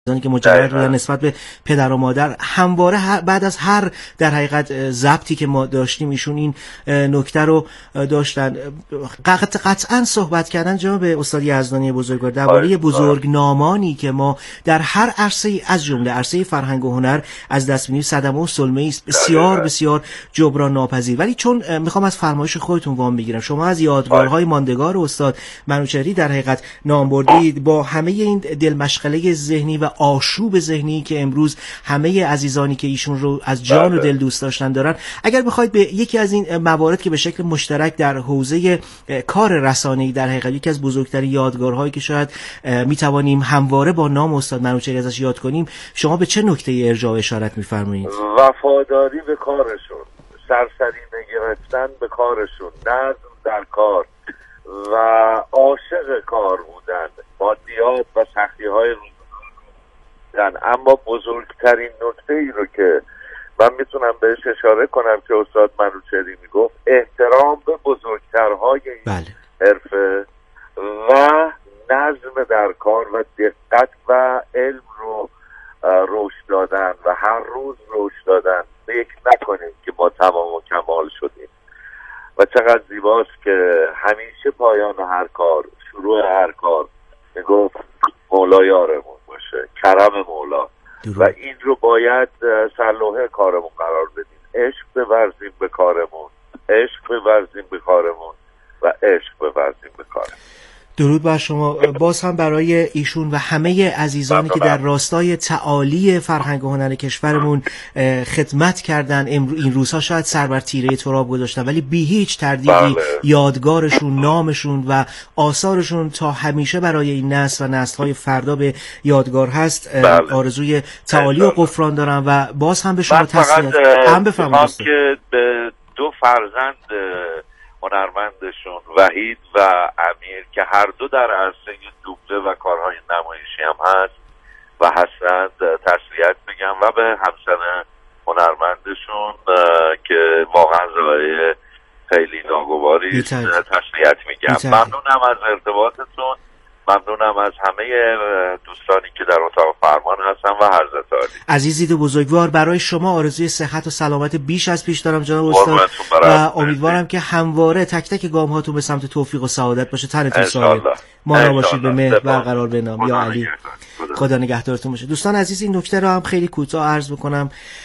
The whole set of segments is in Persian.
که مجرد بودن نسبت به پدر و مادر، همواره بعد از هر در حقیقت ضبطی که ما داشتیم ایشون این نکته رو داشتن. قطعا صحبت کردن جناب استاد یزدانی بزرگوار درباره بزرگنامانی که ما در هر عرصه از جمله عرصه فرهنگ و هنر از دست می‌دیم صدمه و سلمه است بسیار بسیار جبران ناپذیر. ولی چون میخوام از فرمایش خودتون وام بگیرم، شما از یادگارهای ماندگار استاد منوچهری در حقیقت نام بردید، با همه این دلمشغله ذهنی و آشوب ذهنی که امروز همه عزیزانی که ایشون رو از جان و دل دوست داشتن دارن، اگر بخواید به یکی از این موارد که به شکل مشترک در حوزه کار رسانه‌ای در حقیقت یکی از بزرگترین یادگارهایی که شاید میتوانیم همواره با نام استاد منوچهری ازش یاد کنیم، شما به چه نکته ارجاع اشارت می‌فرمایید؟ وفاداری به کارشون، سرسری نگرفتن به کارشون، نظم در کار و عاشق کار بودن، مادیات و سختی‌های اما بزرگترین نکته ای رو که من میتونم بهش اشاره کنم که استاد منوچهری میگفت، احترام به بزرگترهای این حرفه و نظم در کار و دقت و علم رو رشد دادن و هر روز رشد دادن. فکر نکنیم که ما تمام و کمال شدیم و چقدر زیباست که همیشه پایان هر کار، شروع هر کار میگفت مولا یارمون باشه، کرم مولا، و این رو باید سرلوحه کارمون قرار بدیم. عشق بورزیم به کارمون، عشق بورزیم به کارمون و عشق بورزیم به کارمون. درود بر شما. باز هم برای ایشون و همه عزیزانی که در راستای تعالی فرهنگ و هنر کشورمون خدمت کردن، این روزها شاید سر بر تیره تراب گذاشتن، ولی بی هیچ تردیدی یادگارشون، نامشون و آثارشون تا همیشه برای این نسل و نسل‌های فردا به یادگار هست. آرزوی تعالی و غفران دارم و باز هم به شما تسلیت. هم بفرمایید که به دو فرزند هنرمندشون وحید و امیر که هر دو در عرصه دوبله و کارهای نمایشی هم هست و هستند تسلیت بگم و به همسر هنرمندشون که واقعا زوایای خیلی ناگواری تسلیت میگم. ممنونم از ارتباطتون، ممنونم از همه دوستانی که در اتاق فرمان هستن و حضرت عالی. عزیزید بزرگوار، برای شما آرزوی صحت و سلامت بیش از پیش دارم جناب استاد و امیدوارم که همواره تک تک گام هاتون به سمت توفیق و سعادت باشه. تنتون سالم، ما باشید، به مهر برقرار بنام یا علی. خدا نگهدارتون باشه. دوستان عزیز، این نکته رو هم خیلی کوتاه عرض بکنم.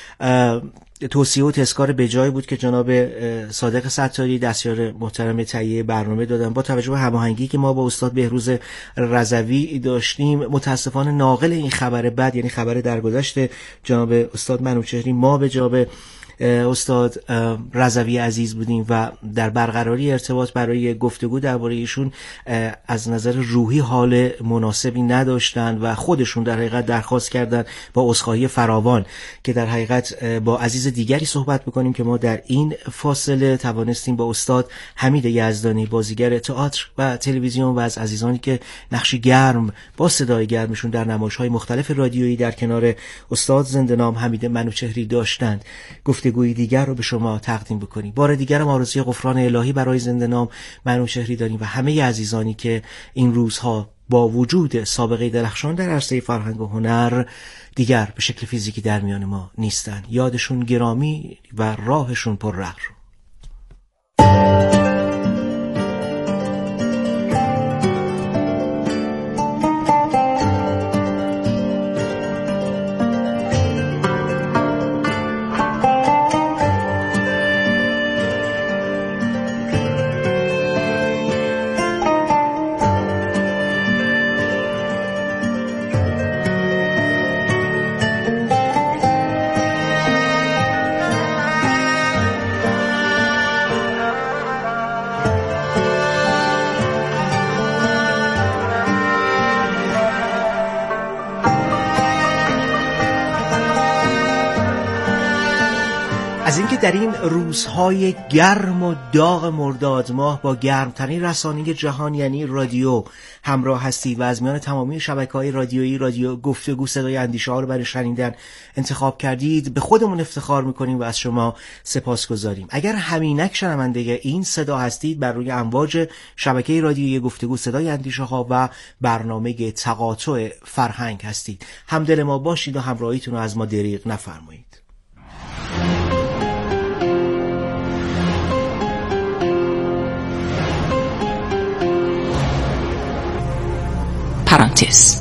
توصیه و تذکار به جای بود که جناب صادق ستاری دستیار محترم تهیه برنامه دادن. با توجه به هماهنگی که ما با استاد بهروز رضوی داشتیم، متاسفانه ناقل این خبر بد، یعنی خبر درگذشت جناب استاد منوچهری، ما به جناب استاد رضوی عزیز بودیم و در برقراری ارتباط برای گفتگو درباره ایشون از نظر روحی حال مناسبی نداشتن و خودشون در حقیقت درخواست کردن با عذرخواهی فراوان که در حقیقت با عزیز دیگری صحبت بکنیم که ما در این فاصله توانستیم با استاد حمید یزدانی، بازیگر تئاتر و تلویزیون و از عزیزانی که نقشی گرم با صدای گرمشون در نمایش‌های مختلف رادیویی در کنار استاد زنده نام حمید منوچهری داشتند، گفتگوی دیگر رو به شما تقدیم بکنیم. بار دیگر هم آرزوی غفران الهی برای زنده نام منوچهری داریم و همه عزیزانی که این روزها با وجود سابقه درخشان در عرصه فرهنگ و هنر دیگر به شکل فیزیکی در میان ما نیستن. یادشون گرامی و راهشون پر راه. از اینکه در این روزهای گرم و داغ مرداد ماه با گرمترین رسانه جهان یعنی رادیو همراه هستید و از میان تمامی شبکه‌های رادیویی رادیو گفتگو صدای اندیشه ها رو برای شنیدن انتخاب کردید، به خودمون افتخار میکنیم و از شما سپاسگزاریم. اگر همینک شنونده این صدا هستید، بر روی امواج شبکه رادیویی گفتگو صدای اندیشه ها و برنامه تقاطع فرهنگ هستید، همدل ما باشید و همراهیتون رو از ما دریغ نفرمایید. پرانتز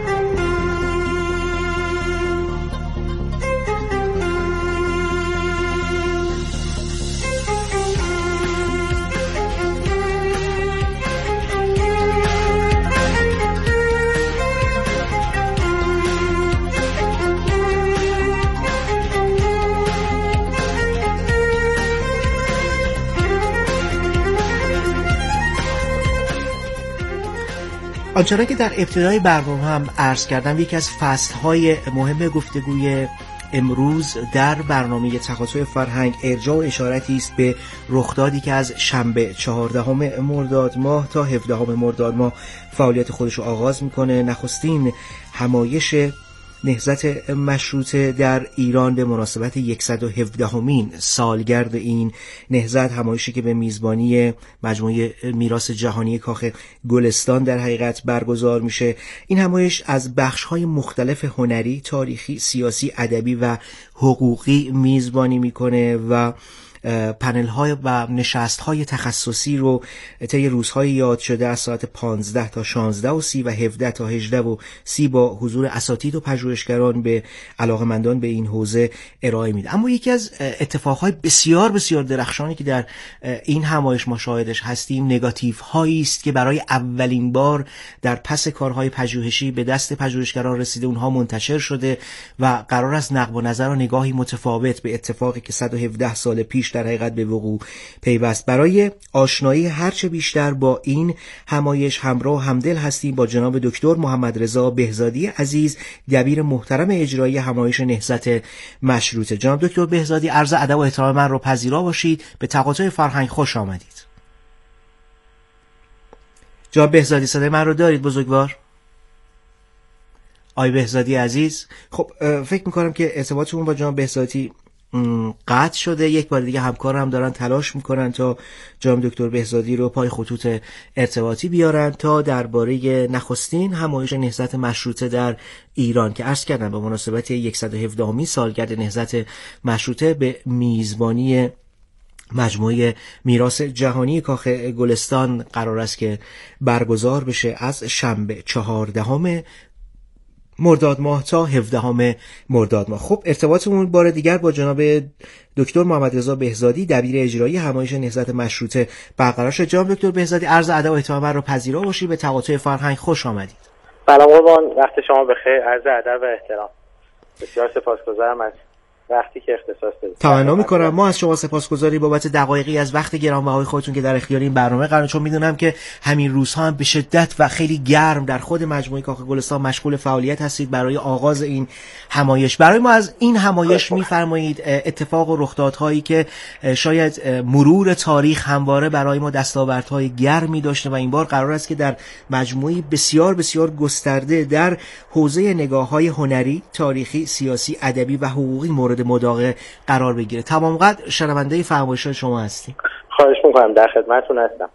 آنچنان که در ابتدای برنامه هم عرض کردم، یکی از فصل‌های مهم گفتگوی امروز در برنامه تقاطع فرهنگ ارجاع و اشارتی است به رخدادی که از شنبه 14 مرداد ماه تا 17 مرداد ماه فعالیت خودش رو آغاز میکنه. نخستین همایش نهضت مشروطه در ایران به مناسبت 117مین سالگرد این نهضت، همایشی که به میزبانی مجموعه میراث جهانی کاخ گلستان در حقیقت برگزار میشه. این همایش از بخش‌های مختلف هنری، تاریخی، سیاسی، ادبی و حقوقی میزبانی میکنه و پنل‌های و نشست‌های تخصصی رو طی روزهای یاد شده از ساعت 15 تا 16:30 و 17 تا 18:30 با حضور اساتید و پژوهشگران به علاقه‌مندان به این حوزه ارائه میده. اما یکی از اتفاقهای بسیار بسیار درخشانی که در این همایش ما شاهدش هستیم، نگاتیوهایی است که برای اولین بار در پس کارهای پژوهشی به دست پژوهشگران رسیده، اونها منتشر شده و قرار است نقد و نظر و نگاهی متفاوت به اتفاقی که 117 سال پیش در حقیقت به وقوع پیوست. برای آشنایی هرچه بیشتر با این همایش همراه همدل هستیم با جناب دکتر محمد رضا بهزادی عزیز، دبیر محترم اجرایی همایش نهضت مشروطه. جناب دکتر بهزادی، عرض ادب و احترام من رو پذیرا باشید. به تقاطع فرهنگ خوش آمدید. جناب بهزادی، صدای من رو دارید بزرگوار؟ آقای بهزادی عزیز، خب فکر میکنم که ارتباطمون با جناب بهزادی قطع شده. یک بار دیگه همکارم دارن تلاش میکنن تا جناب دکتر بهزادی رو پای خطوط ارتباطی بیارن تا درباره نخستین همایش نهضت مشروطه در ایران که عرض کردم به مناسبت 117مین سالگرد نهضت مشروطه به میزبانی مجموعه میراث جهانی کاخ گلستان قرار است که برگزار بشه از شنبه 14 مرداد ماه تا 17 مرداد ماه. خب ارتباطمون بار دیگر با جناب دکتر محمد رضا بهزادی، دبیر اجرایی همایش نهضت مشروطه برقرار شد. جناب دکتر بهزادی، عرض ادب و احترام رو پذیرا باشید. به تقاطع فرهنگ خوش آمدید. سلام قربان، وقت شما بخیر. عرض ادب و احترام. بسیار سپاسگزارم از وقتی که اختصاص دادید. تمنا می‌کنم. ما از شما سپاسگزاری بابت دقایقی از وقت گرانبهای خودتون که در اختیار این برنامه قرار، چون میدونم که همین روزها هم به شدت و خیلی گرم در خود مجموعه کاخ گلستان مشغول فعالیت هستید برای آغاز این همایش. برای ما از این همایش می‌فرمایید اتفاق و رخدادهایی که شاید مرور تاریخ همواره برای ما دستاوردهای گرمی داشته و این بار قرار است که در مجموعه بسیار بسیار گسترده در حوزه نگاه‌های هنری، تاریخی، سیاسی، ادبی و حقوقی مورد مداقه قرار بگیره. تمام قدر شنونده فرمایشات شما هستیم. خواهش میکنم، در خدمتتون هستم.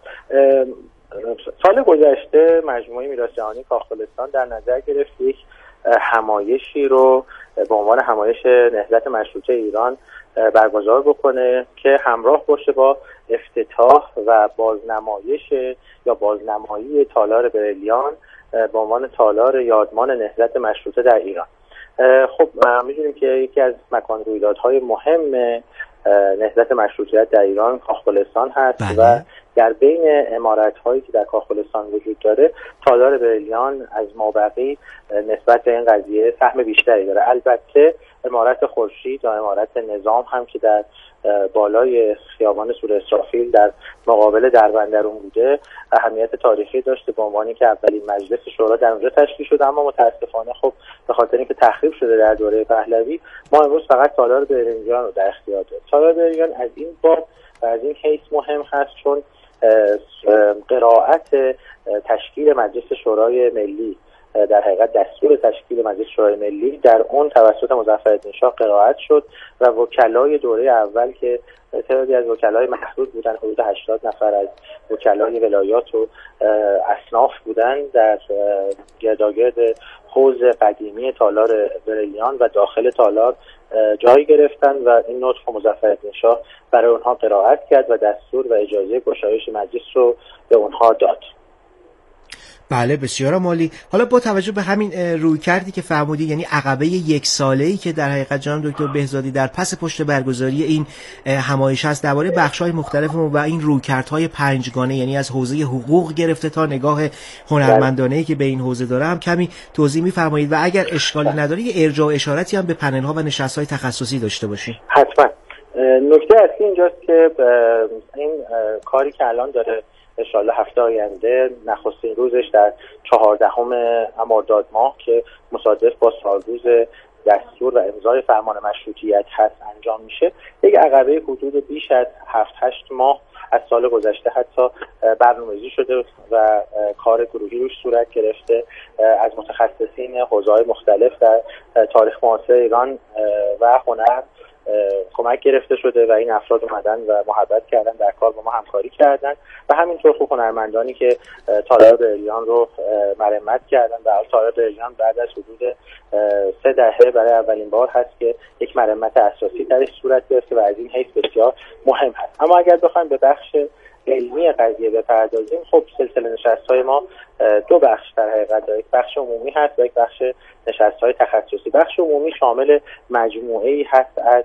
سال گذشته مجموعه میراث جهانی کاخ گلستان در نظر گرفت یک همایشی رو به عنوان همایش نهضت مشروطه ایران برگزار بکنه که همراه باشه با افتتاح و بازنمایش یا بازنمایی تالار بریلیان به عنوان تالار یادمان نهضت مشروطه در ایران. خب می‌دونیم که یکی از مکان رویدادهای مهم نهضت مشروطیت در ایران کاخ گلستان هست. بله. و در بین عمارت‌هایی که در کاخ گلستان وجود داره، تالار بریلیان از مابقی نسبت به این قضیه سهم بیشتری داره. البته عمارت خورشید و عمارت نظام هم که در بالای خیابان سور اسرافیل در مقابل دربندرون بوده اهمیت تاریخی داشته، به عنوانی که اولین مجلس شورا در اونجا تشکیل شده. اما متاسفانه خب به خاطر اینکه تخریب شده در دوره پهلوی، ما امروز فقط تالار برنجیان رو در اختیار داریم. تالار برنجیان از این باب و از این حیث مهم هست چون قرائت تشکیل مجلس شورای ملی، در حقیقت دستور تشکیل مجلس شورای ملی در اون توسط مظفرالدین شاه قرائت شد و وکلای دوره اول که تعدادی از وکلای محدود بودن، حدود 80 نفر از وکلای ولایات و اصناف بودن، در گرداگرد حوض قدیمی تالار بریلیان و داخل تالار جای گرفتن و این نطق مظفرالدین شاه برای اونها قرائت کرد و دستور و اجازه گشایش مجلس رو به اونها داد. بله بسیار عالی. حالا با توجه به همین رویکردی که فرمودید، یعنی عقبه یک ساله‌ای که در حقیقت جناب دکتر بهزادی در پس پشت برگزاری این همایش هست درباره بخش‌های مختلف و این رویکردهای پنجگانه، یعنی از حوزه حقوق گرفته تا نگاه هنرمندانه‌ای که به این حوزه داره هم کمی توضیح می‌فرمایید و اگر اشکالی نداره یه ارجاع و اشارتی هم به پنل‌ها و نشست‌های تخصصی داشته باشید. حتما. نکته اصلی اینجاست که این کاری که الان داره انشاءالله هفته آینده نخستین روزش در 14 مرداد ماه که مصادف با سالروز دستور و امضای فرمان مشروطیت هست انجام میشه، یک عقبه حدود بیش از 7-8 ماه از سال گذشته حتی برنامه‌ریزی شده و کار گروهی روش صورت گرفته از متخصصین حوزه‌های مختلف در تاریخ معاصر ایران و هنر کمک گرفته شده و این افراد اومدن و محبت کردن، در کار با ما همکاری کردن و همینطور خوب هنرمندانی که تالار بریلیان رو مرمت کردن و تالار بریلیان بعد از حدود 3 دهه برای اولین بار هست که یک مرمت اساسی درش صورت گرفته و از این حیث بسیار مهم هست. اما اگر بخوایم به بخش علمی قضیه بپردازیم، خب سلسله نشست‌های ما 2 بخش در حقیقت داره، یک بخش عمومی هست و یک بخش نشست‌های تخصصی. بخش عمومی شامل مجموعه‌ای هست از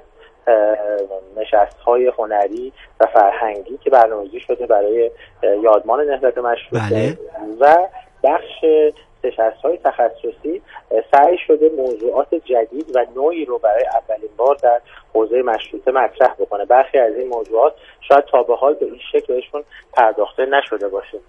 نشست‌های هنری و فرهنگی که برنامه‌ریزی شده برای یادمان نهضت مشروطه و بخش نشست‌های تخصصی سعی شده موضوعات جدید و نوعی رو برای اولین بار در حوزه مشروطه مطرح بکنه. برخی از این موضوعات شاید تا به حال به این شکل بهشون پرداخته نشده باشه.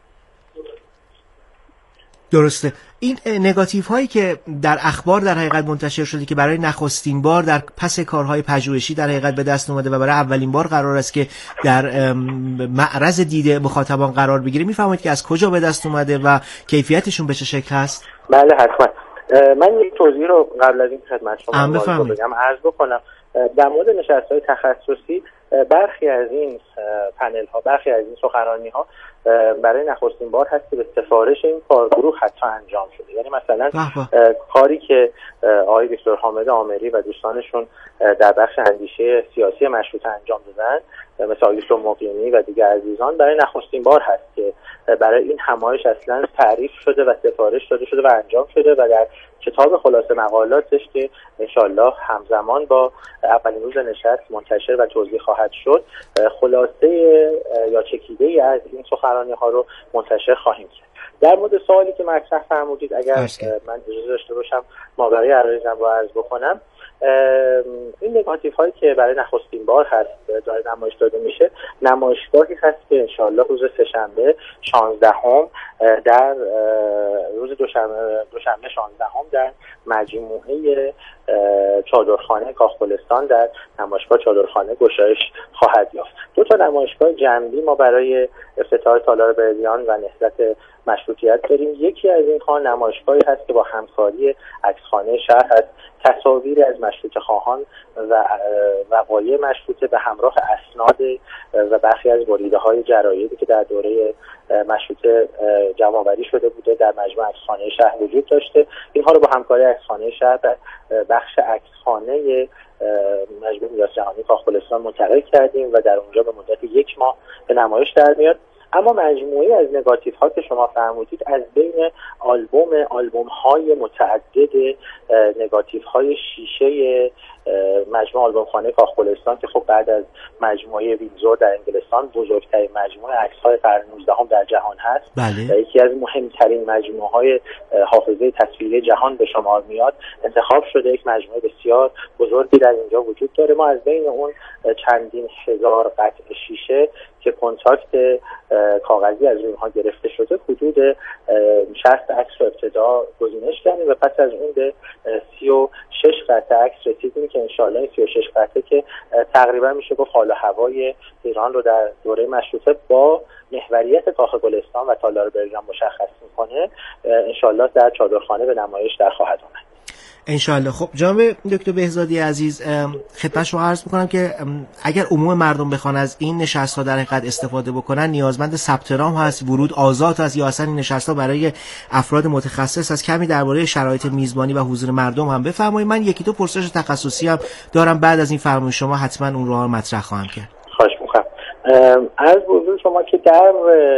درسته. این نگاتیو هایی که در اخبار در حقیقت منتشر شده که برای نخستین بار در پس کارهای پژوهشی در حقیقت به دست اومده و برای اولین بار قرار است که در معرض دید مخاطبان قرار بگیره، میفهمید که از کجا به دست اومده و کیفیتشون به چه شکل هست؟ بله حتما. من یک توضیح رو قبل از این خدمت شما بگم عرض بکنم. در مورد نشست‌های تخصصی برخی از این پنل ها، برخی از این سخنرانی ها برای نخستین بار هست که به سفارش این کارگروه حتی انجام شده. یعنی مثلا کاری که آقای دکتر حامد آمری و دوستانشون در بخش اندیشه سیاسی مشروطه انجام دادن، مثل آقای دکتر مقیمی و دیگر عزیزان، برای نخستین بار هست که برای این همایش اصلا تعریف شده و سفارش داده شده و انجام شده و در کتاب خلاصه مقالاتش که انشالله همزمان با اولین روز نشست منتشر و توضیح خواهد شد، خلاصه یا چکیده‌ای از این سخنرانی ها رو منتشر خواهیم کرد. در مورد سوالی که مطرح فرمودید، اگر من اجازه داشته باشم ماوراء عرایزم رو عرض بکنم، این نگاتیو هایی که برای نخستین بار هست داره نمایش داده میشه، نمایشگاهی هست که انشالله روز سه‌شنبه 16 در روز دوشنبه 16 در مجموعه چادرخانه کاخگلستان در نمایشگاه چادرخانه گشایش خواهد یافت. 2 تا نمایشگاه جنبی ما برای افتتاح تالار بریلیان و نهضت مشروطیت داریم. یکی از اینها نمایشگاهی هست که با همکاری عکسخانه شهر هست، تصاویری از مشروطه خواهان و وقایع مشروطه به همراه اسناد و برخی از بریده‌های جرایدی که در دوره مشروطه جمع‌آوری شده بوده در مجموعه عکسخانه شهر وجود داشته. اینها رو با همکاری عکسخانه شهر در بخش عکسخانه مجموعه میراث جهانی کاخگلستان منتقل کردیم و در اونجا به مدت 1 ماه به نمایش در میاد. اما مجموعی از نگاتیو ها که شما فرمودید از بین آلبوم های متعدد نگاتیو های شیشه مجموعه آلبومخانه کاخ که خب بعد از مجموعه وینزور در انگلستان بزرگترین مجموعه عکس‌های قرن 19 در جهان هست بله. و یکی از مهمترین مجموعه‌های حافظه تصویری جهان به شمار میاد، انتخاب شده. یک مجموعه بسیار بزرگی در اینجا وجود داره. ما از بین اون چندین هزار قطعه شیشه که کنتاکت کاغذی از اونها گرفته شده حدود 60 عکس رو ابتدا گزینش کردیم و پس از اون به 36 قطعه عکس رسیدیم که انشاءالله 36 قطعه که تقریبا میشه گفت حال و هوای ایران رو در دوره مشروطه با محوریت کاخ گلستان و تالار برجام مشخص میکنه، انشاءالله در چادرخانه به نمایش در خواهد آمد. انشالله. خب جناب دکتر بهزادی عزیز، خدمت شما عرض میکنم که اگر عموم مردم بخوان از این نشست‌ها در حقیقت استفاده بکنن، نیازمند ثبت نام هست، ورود آزاد هست، یا اصلا این نشست‌ها برای افراد متخصص از کمی درباره شرایط میزبانی و حضور مردم هم بفرمایید. من یکی دو پرسش تخصصی هم دارم، بعد از این فرمایش شما حتما اون رو مطرح خواهم کرد. خواهش می‌کنم. عرض به حضور شما که در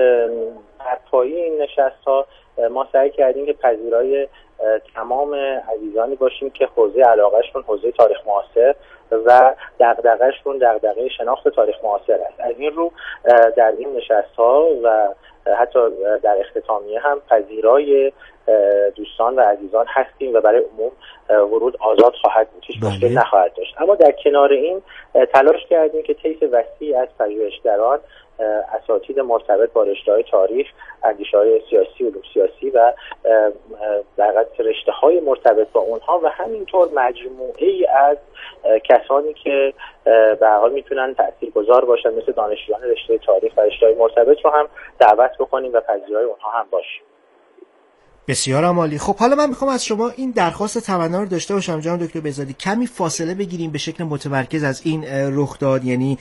پای این نشست‌ها ما سعی کردیم که پذیرای تمام عزیزانی باشیم که حوزه علاقهشون حوزه تاریخ معاصر و دغدغه‌شون دغدغه شناخت تاریخ معاصر است. از این رو در این نشست‌ها و حتی در اختتامیه هم پذیرای دوستان و عزیزان هستیم و برای عموم ورود آزاد خواهد بود، هیچ مشکلی نخواهد داشت. اما در کنار این تلاش کردیم که طیف وسیع از پژوهشگران، اساتید مرتبط با رشته‌های تاریخ، اندیشه‌های سیاسی، علوم سیاسی و در واقع رشته‌های مرتبط با اونها و همینطور مجموعه‌ای از کسانی که به هر حال میتونن تاثیرگذار باشن مثل دانشجویان رشته تاریخ و رشته‌های مرتبط رو هم دعوت بکنیم و پذیرای اونها هم باشیم. بسیار عالی. خب حالا من میخوام از شما این درخواست تمنا رو داشته باشم جناب دکتر بهزادی، کمی فاصله بگیریم به شکل متمرکز از این رخداد، یعنی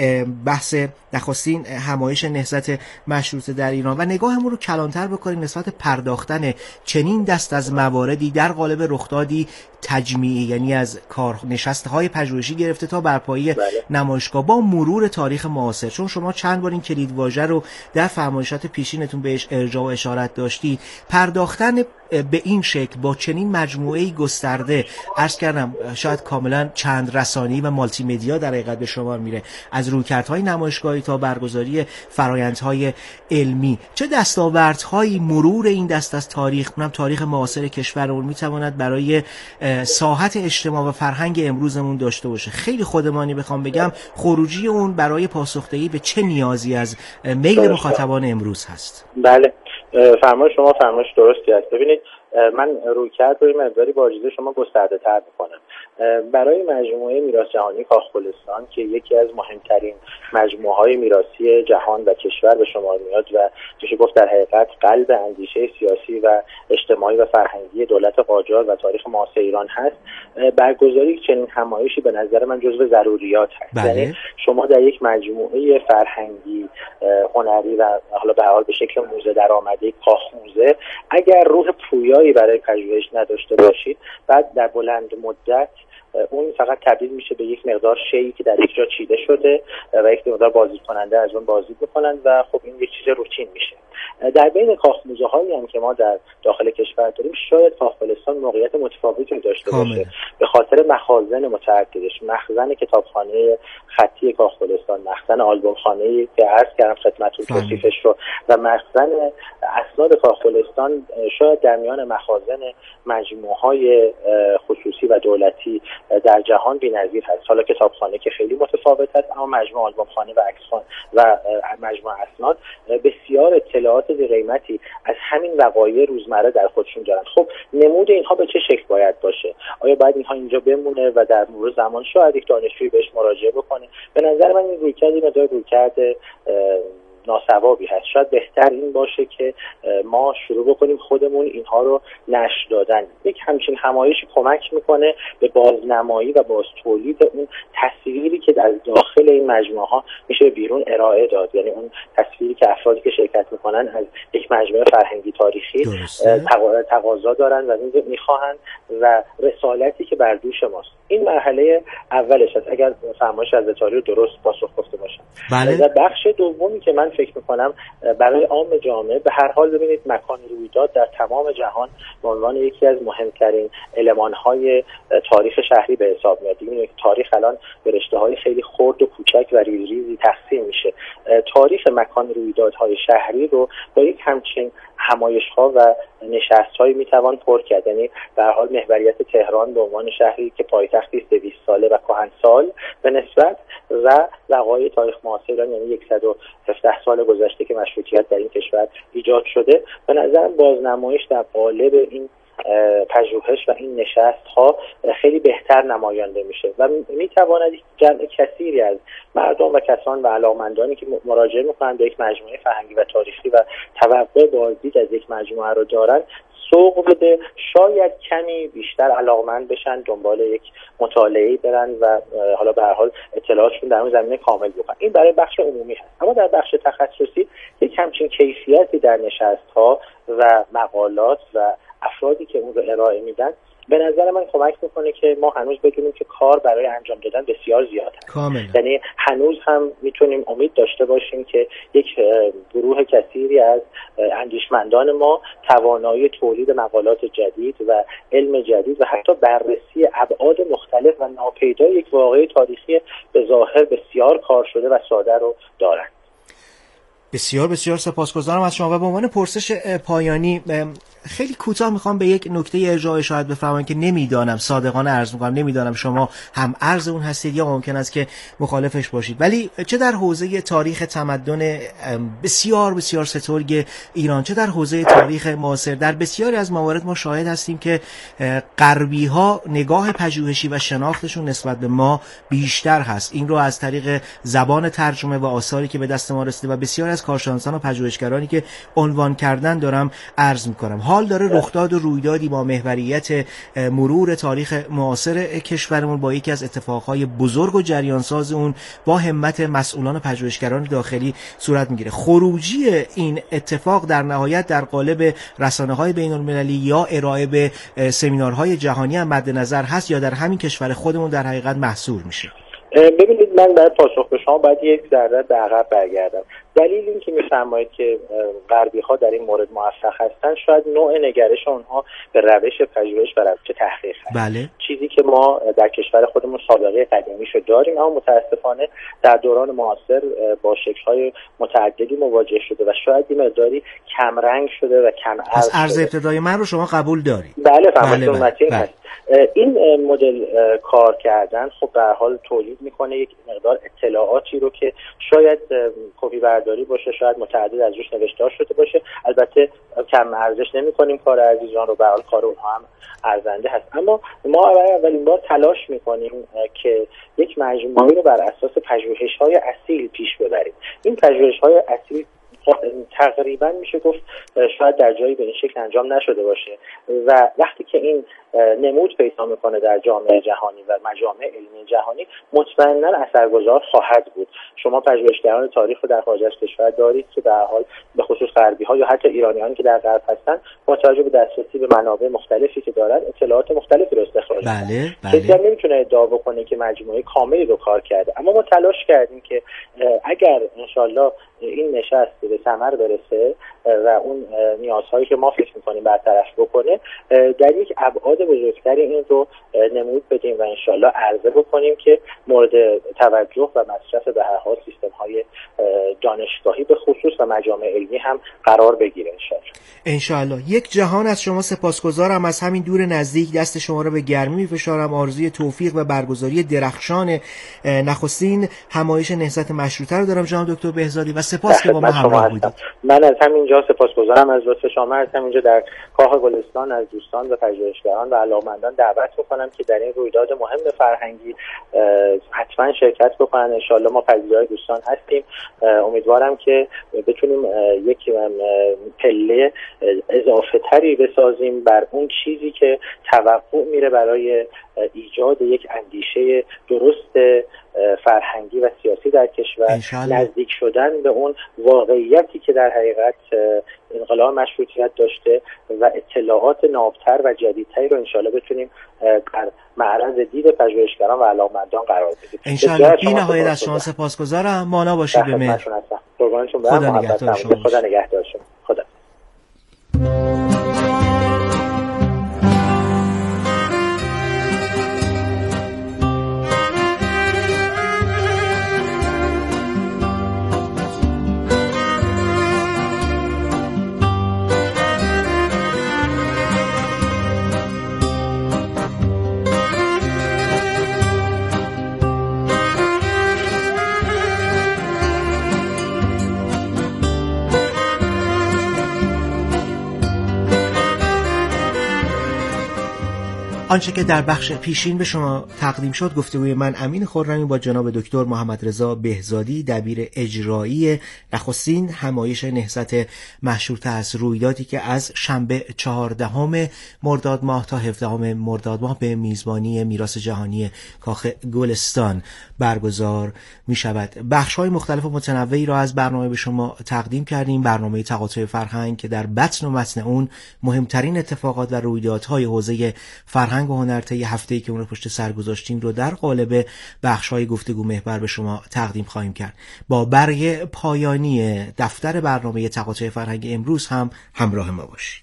بحث نخستین همایش نهضت مشروطه در ایران، و نگاهمون رو کلانتر بکنیم نسبت پرداختن چنین دست از مواردی در قالب رخدادی تجمیعی، یعنی از کار نشست‌های پژوهشی گرفته تا برپایی نمایشگاه با مرور تاریخ معاصر. چون شما چند بار این کلیدواژه رو در فرمایشات پیشینتون بهش ارجاع و اشارت داشتید، پرداختن به این شکل با چنین مجموعه‌ای گسترده، عرض کردم شاید کاملا چند رسانی و مالتی مدیا در حقیقت به شمار میره، از رویکردهای نمایشگاهی تا برگزاری فرآیندهای علمی، چه دستاوردهایی مرور این دست از تاریخ، اونم تاریخ معاصر کشورمون، میتواند برای ساحت اجتماع و فرهنگ امروزمون داشته باشه. خیلی خودمانی بخوام بگم، خروجی اون برای پاسخدهی به چه نیازی از میل مخاطبان امروز هست. بله، فرمایش شما فرمایش درستی است. ببینید، من رویکرد روی مقداری با اجازه شما گسترده‌تر می‌کنم. برای مجموعه میراث جهانی کاخ گلستان که یکی از مهمترین مجموعه‌های میراثی جهان و کشور به شمار میاد و میشه گفت در حقیقت قلب اندیشه سیاسی و اجتماعی و فرهنگی دولت قاجار و تاریخ معاصر ایران هست، برگزاری چنین همایشی به نظر من جزو ضروریات هست. یعنی شما در یک مجموعه فرهنگی، هنری و حالا به هر حال به شکل موزه درآمده کاخ موزه، اگر روح پویایی برای پژوهش نداشته باشید، بعد در بلند مدت اون فقط تبدیل میشه به یک مقدار شیئی که در یک جا چیده شده و یک مقدار بازدید کننده از اون بازدید میکنن و خب این یک چیز روتین میشه. در بین کاخ موزه هایی هم که ما در داخل کشور داریم، شاید کاخ گلستان موقعیت متفاوتی داشته باشه به خاطر مخازن متعددش، مخزن کتابخانه خطی کاخ گلستان، مخزن آلبومخانه‌ای که عرض کردم خدمتتون توصیفش رو، و مخزن اسناد کاخ گلستان شاید در میان مخازن مجموعه‌های خصوصی و دولتی در جهان بی‌نظیر هست. حالا کتابخانه که خیلی متفاوت است، اما مجموعه آلبومخانه و عکسخانه و مجموعه اسناد بسیار اطلاعات قیمتی از همین وقایع روزمره در خودشون دارن. خب نمود اینها به چه شکل باید باشه؟ آیا باید اینها اینجا بمونه و در مرور زمان شاید یک دانشجویی بهش مراجعه بکنه؟ به نظر من این رویکرد ناسوابی هست. شاید بهتر این باشه که ما شروع بکنیم خودمون اینها رو نشر دادن. یک همچین همایشی کمک میکنه به بازنمایی و باز تولید اون تصویری که در داخل این مجموعه ها میشه بیرون ارائه داد، یعنی اون تصویری که افرادی که شرکت میکنن از یک مجموعه فرهنگی تاریخی تقاضا دارن و میخواهن و رسالتی که بر دوش ماست. این مرحله اولش است، اگر فرمایش از اتاری درست پاسخ گفته باشم. بله. بخش دومی که من فکر میکنم برای عام جامعه به هر حال ببینید مکان رویداد در تمام جهان به عنوان یکی از مهمترین المان‌های تاریخ شهری به حساب میاد. دیگه تاریخ الان به رشته‌های خیلی خرد و کوچک و ریزی تقسیم میشه. تاریخ مکان رویدادهای شهری رو با یک همچین همایش‌ها و نشست‌هایی میتوان پر کرد. یعنی به هر حال محوریت تهران به عنوان شهری که پایتختی 200 ساله و کهنسال به نسبت و وقایع تاریخ معاصر ایران، یعنی 117 سال گذشته که مشروطیت در این کشور ایجاد شده، به نظرم بازنمایش در قالب این پژوهش و این نشست‌ها خیلی بهتر نماینده میشه و میتواند جمع کثیری از مردم و کسان و علاقه‌مندانی که مراجعه میکنن به یک مجموعه فرهنگی و تاریخی و توقع بازدید از یک مجموعه رو دارن سوق بده، شاید کمی بیشتر علاقمند بشن، دنبال یک مطالعه‌ای برن و حالا به هر حال اطلاعاتشون در اون زمینه کامل بکنن. این برای بخش عمومی هست. اما در بخش تخصصی یک همچین کیفیتی در نشست‌ها و مقالات و افرادی که اون رو ارائه میدن به نظر من کمک میکنه که ما هنوز بدونیم که کار برای انجام دادن بسیار زیاد هست. یعنی هنوز هم میتونیم امید داشته باشیم که یک گروه کثیری از اندیشمندان ما توانایی تولید مقالات جدید و علم جدید و حتی بررسی ابعاد مختلف و ناپیدای یک واقعه تاریخی به ظاهر بسیار کار شده و ساده رو دارن. بسیار بسیار سپاسگزارم از شما و به عنوان پرسش پایانی خیلی کوتاه میخوام به یک نکته ارجاع شاید بفرمایید که نمیدانم، صادقانه عرض میکنم نمیدانم شما هم عرض اون هستید یا ممکن است که مخالفش باشید، ولی چه در حوزه تاریخ تمدن بسیار بسیار سترگ ایران، چه در حوزه تاریخ معاصر، در بسیاری از موارد ما شاهد هستیم که غربی ها نگاه پژوهشی و شناختشون نسبت به ما بیشتر هست. این رو از طریق زبان ترجمه و آثاری که به دست ما رسیده و بسیار از کارشناسان و پژوهشگرانی که عنوان کردن دارم عرض میکنم. حال داره رخداد و رویدادی با محوریت مرور تاریخ معاصر کشورمون با یکی از اتفاقهای بزرگ و جریانساز اون با همت مسئولان و پژوهشگران داخلی صورت میگیره. خروجی این اتفاق در نهایت در قالب رسانه‌های بین‌المللی یا ارائه به سمینارهای جهانی هم مد نظر هست یا در همین کشور خودمون در حقیقت محصور میشه؟ ببینید، من در پاسخ به شما باید یک ذره به عقب برگردم. دلیل این که میفرمایید که غربی ها در این مورد موفق هستن شاید نوع نگرش اونها به روش پژوهش و روش تحقیق هست. بله. چیزی که ما در کشور خودمون سابقه قدیمیشو داریم، اما متاسفانه در دوران معاصر با شکل‌های متعددی مواجه شده و شاید این مقداری کم رنگ شده و کم عرض ابتدایی من رو شما قبول دارید؟ بله، فهمیدم. هست. این مدل کار کردن خب به هر حال تولید میکنه یک مقدار اطلاعاتی رو که شاید کپی برداری باشه، شاید متعدد از روش نوشتار شده باشه. البته کم ارزش نمی‌کنیم کار عزیزان رو، به هر حال کار اونها هم ارزنده هست. اما ما برای اولین بار تلاش میکنیم که یک مجموعه رو بر اساس پژوهش‌های اصیل پیش ببریم. این پژوهش‌های اصیل تقریبا میشه گفت شاید در جایی به این شکل انجام نشده باشه و وقتی که این نمود پیدا میکنه در جامعه جهانی و مجامع علمی جهانی مطمئنا اثرگذار خواهد بود. شما پژوهشگران تاریخ رو در خارج از کشور دارید که در حال به خصوص غربی‌ها یا حتی ایرانیانی که در غرب هستن با توجه به دسترسی به منابع مختلفی که دارن اطلاعات مختلفی رو استخراج می‌کنن. کسی هم نمیتونه ادعا بکنه که مجموعه کاملی رو کار کرده، اما ما تلاش کردیم که اگر انشالله این نشست به ثمر برسه و اون نیازهایی که ما فکر می‌کنیم برطرف بکنه، در یک ابعاد بزرگتری این رو نمود بدیم و انشالله عرضه بکنیم که مورد توجه و مصرف به هر حال سیستم‌های دانشگاهی به خصوص و مجامع علمی هم قرار بگیره انشالله. یک جهان از شما سپاسگزارم. از همین دور نزدیک دست شما رو به گرمی می‌فشارم. آرزوی توفیق و برگزاری درخشان نخستین همایش نهضت مشروطه رو دارم جناب دکتر بهزادی و سپاس که با ما همراه بودید. من از همینجا سپاسگزارم از لطف شما. از همینجا در کاخ گلستان از دوستان و پژوهشگران و علاقه‌مندان دعوت می‌کنم که در این رویداد مهم فرهنگی حتما شرکت بکنن. ان شاءالله ما پذیرای دوستان هستیم. امیدوارم که بتونیم یک پله اضافه تری بسازیم بر اون چیزی که توقع میره برای ایجاد یک اندیشه درست فرهنگی و سیاسی در کشور، نزدیک شدن به اون واقعیتی که در حقیقت انقلاب مشروطیت داشته و اطلاعات نابتر و جدیدتری رو انشالله بتونیم در معرض دید پژوهشگران و علاقه‌مندان قرار بدیم. انشالله. بی‌نهایت از شما سپاسگزارم. مانا باشید به مهر. قربانشون برم. خدا نگهدار شما. خدا نگهدار شما. خدا. آنچه که در بخش پیشین به شما تقدیم شد گفتگوی من امین خرمی با جناب دکتر محمد رضا بهزادی، دبیر اجرایی نخستین همایش نهضت مشروطه است، رویدادی که از شنبه 14 مرداد ماه تا 17 مرداد ماه به میزبانی میراث جهانی کاخ گلستان برگزار می شود. بخش‌های مختلف و متنوعی را از برنامه به شما تقدیم کردیم. برنامه تقاطع فرهنگ که در بطن و متن اون مهمترین اتفاقات و رویدادهای حوزه فرهنگ و هنر طی هفته‌ای که اون رو پشت سر گذاشتیم رو در قالب بخش‌های گفتگو محور به شما تقدیم خواهیم کرد. با برگ پایانی دفتر برنامه تقاطع فرهنگ امروز هم همراه ما باشید.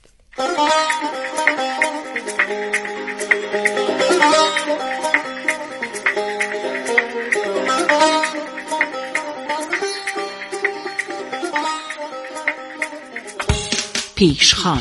پیشخوان.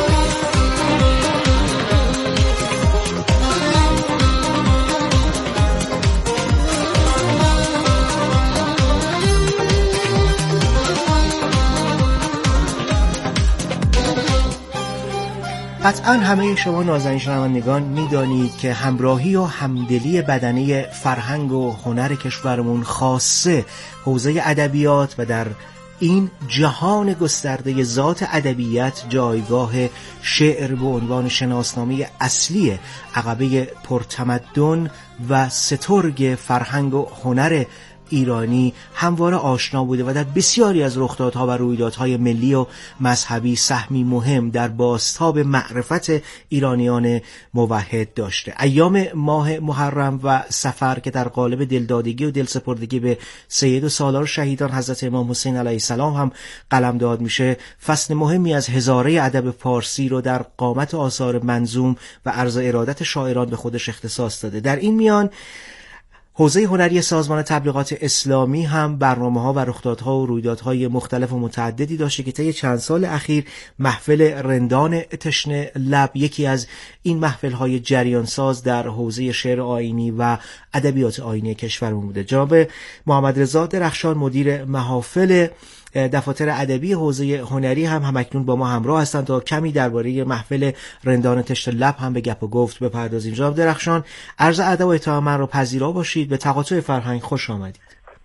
قطعا همه شما نازنین شنوندگان میدانید که همراهی و همدلی بدنه فرهنگ و هنر کشورمون خاصه حوزه ادبیات و در این جهان گسترده ذات ادبیت جایگاه شعر به عنوان شناسنامه اصلی عقبه پرتمدن و سترگ فرهنگ و هنر ایرانی همواره آشنا بوده و در بسیاری از رخدادها و رویدادهای ملی و مذهبی سهمی مهم در بازتاب معرفت ایرانیان موحد داشته. ایام ماه محرم و صفر که در قالب دلدادگی و دلسپردگی به سید و سالار شهیدان حضرت امام حسین علیه السلام هم قلمداد میشه، فصل مهمی از هزاره ادب فارسی رو در قامت آثار منظوم و عرض ارادت شاعران به خودش اختصاص داده. در این میان حوزه هنری سازمان تبلیغات اسلامی هم برنامه‌ها و رخدادها و رویدادهای مختلف و متعددی داشته که طی چند سال اخیر محفل رندان تشنه لب یکی از این محفل‌های جریانساز در حوزه شعر آیینی و ادبیات آیینی کشورمون بوده. جناب محمد رضا درخشان مدیر محافل دفاتر ادبی حوزه هنری هم همکنون با ما همراه هستند تا کمی درباره محفل رندان تشنه لب هم به گپ و گفت بپردازیم. جناب درخشان، عرض ادب و احترام من رو پذیرا باشید. به تقاطع فرهنگ خوش آمدید.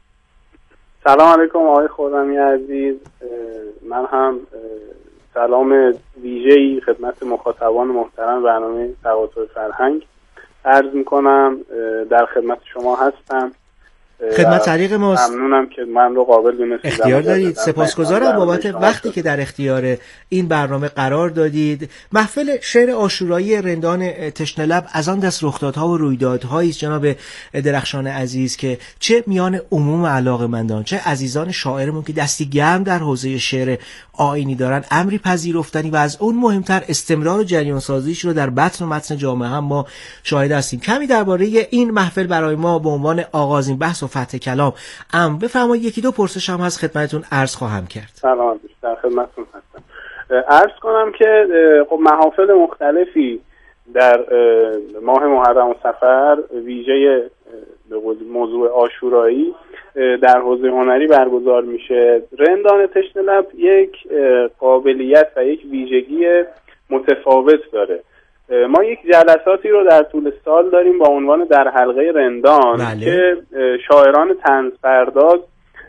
سلام علیکم آقای خرمی عزیز. من هم سلام ویژه‌ای خدمت مخاطبان محترم برنامه تقاطع فرهنگ عرض می‌کنم. در خدمت شما هستم. خدمت طریق ماست. ممنونم که من رو قابل دونستید. اختیار دارید. سپاسگزارم بابت وقتی که در اختیار این برنامه قرار دادید. محفل شعر عاشورایی رندان تشنه لب از آن دست رخدادها و رویدادهایی است جناب درخشان عزیز که چه میان عموم علاقه‌مندان چه عزیزان شاعرمون که دستی گرم در حوزه شعر آیینی دارن امری پذیرفتنی و از اون مهمتر استمرار و جریان سازیش رو در بطن و متن جامعه هم ما شاهد هستیم. کمی درباره این محفل برای ما به عنوان آغازین بحث و فتح کلام بفرمایید. یکی دو پرسش هم از خدمتتون عرض خواهم کرد. سلام، در خدمتتون هستم. عرض کنم که خب محافل مختلفی در ماه محرم و صفر ویژه موضوع عاشورایی در حوزه هنری برگزار میشه. رندان تشنه لب یک قابلیت و یک ویژگی متفاوت داره. ما یک جلساتی رو در طول سال داریم با عنوان در حلقه رندان. بله. که شاعران طنز پرداز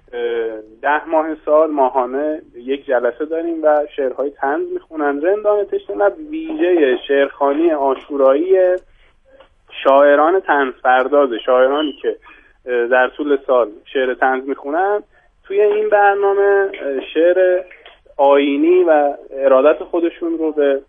10 ماه سال ماهانه یک جلسه داریم و شعرهای طنز میخونن. رندان تشنه لب ویژه شعرخوانی عاشورایی شاعران طنز پرداز، شاعرانی که در طول سال شعر طنز میخونن، توی این برنامه شعر آیینی و ارادت خودشون رو به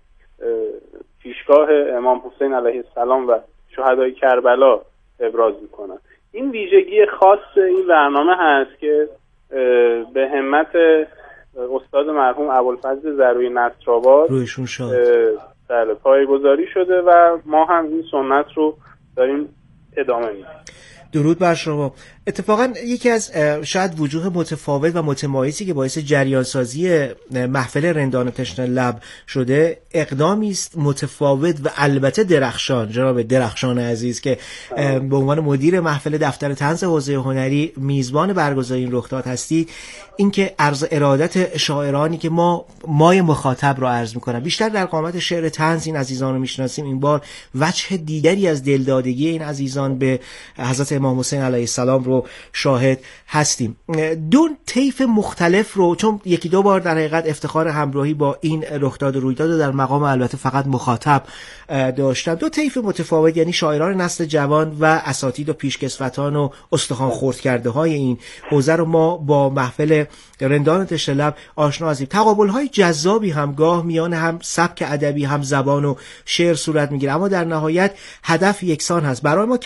پیشگاه امام حسین علیه السلام و شهدای کربلا ابراز میکنن. این ویژگی خاص این برنامه هست که به همت استاد مرحوم ابوالفضل ضروی نصرآباد رویشون شاد بله پایه‌گذاری شده و ما هم این سنت رو داریم ادامه میدیم. درود بر شما. اتفاقا یکی از شاید وجوه متفاوت و متمایزی که باعث جریان سازی محفل رندان تشنه لب شده اقدامی است متفاوت و البته درخشان، جناب درخشان عزیز که به عنوان مدیر محفل دفتر طنز حوزه هنری میزبان برگزاری این رخداد هستید، اینکه عرض ارادت شاعرانی که مای مخاطب رو عرض می‌کنم بیشتر در قامت شعر طنز این عزیزان رو میشناسیم، این بار وجه دیگری از دلدادگی این عزیزان به حضرت امام حسین علیه السلام رو شاهد هستیم. دو طیف مختلف رو، چون یکی دو بار در حقیقت افتخار همراهی با این رخداد و رویداد در مقام البته فقط مخاطب داشتم، دو طیف متفاوت، یعنی شاعران نسل جوان و اساتید و پیشکسوتان و استخوان خرد کرده های این حوزه رو ما با محفل رندان تشنه لب آشنا هستیم. تقابل های جذابی همگاه میان هم سبک ادبی هم زبان و شعر صورت میگیره، اما در نهایت هدف یکسان هست. برای ما